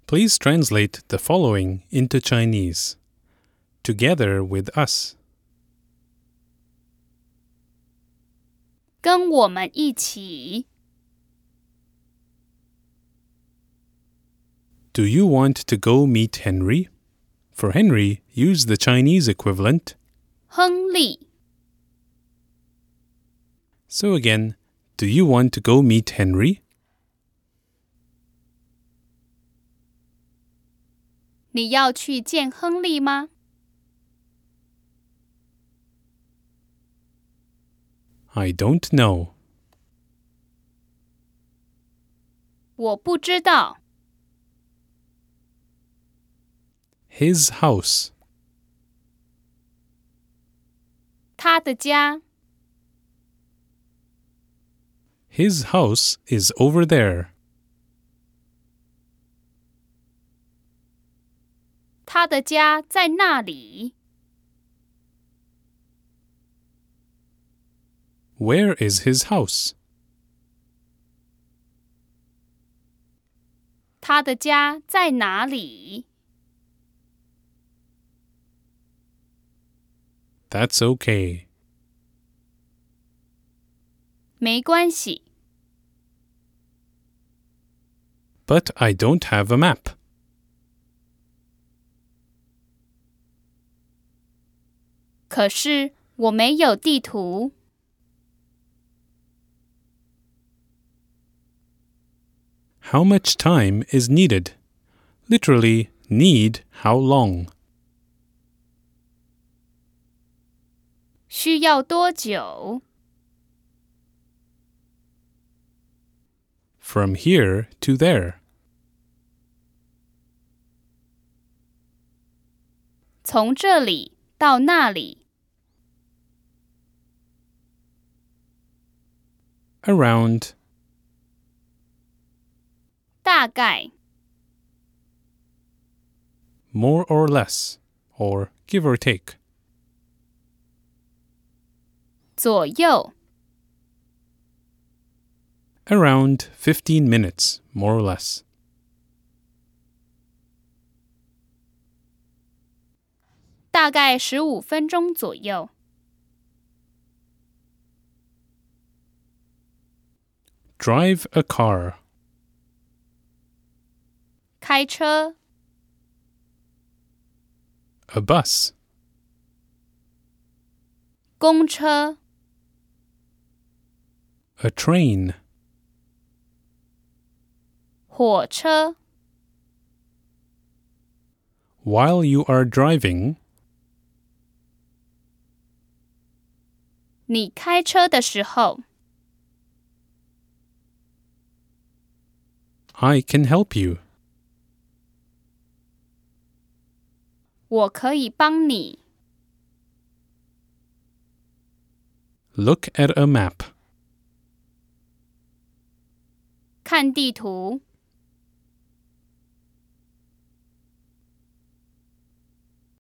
Please translate the following into Chinese. Together with us. 跟我们一起。 Do you want to go meet Henry? For Henry, use the Chinese equivalent. 亨利。 So again, do you want to go meet Henry? 你要去见亨利吗？ I don't know. 我不知道。 His house. 他的家。 His house is over there. 他的家在那里。 Where is his house? 他的家在哪里？ That's okay. 没关系。 But I don't have a map. 可是我没有地图。 How much time is needed? Literally, need how long? 需要多久？ From here to there. 从这里到那里。 Around. 大概。 More or less. Or give or take. 左右。 Around 15 minutes, more or less. 大概15分钟左右。 Drive a car. 开车。 A bus. 公车。 A train. 火车。 While you are driving, 你开车的时候。 I can help you. 我可以帮你。 Look at a map. 看地图。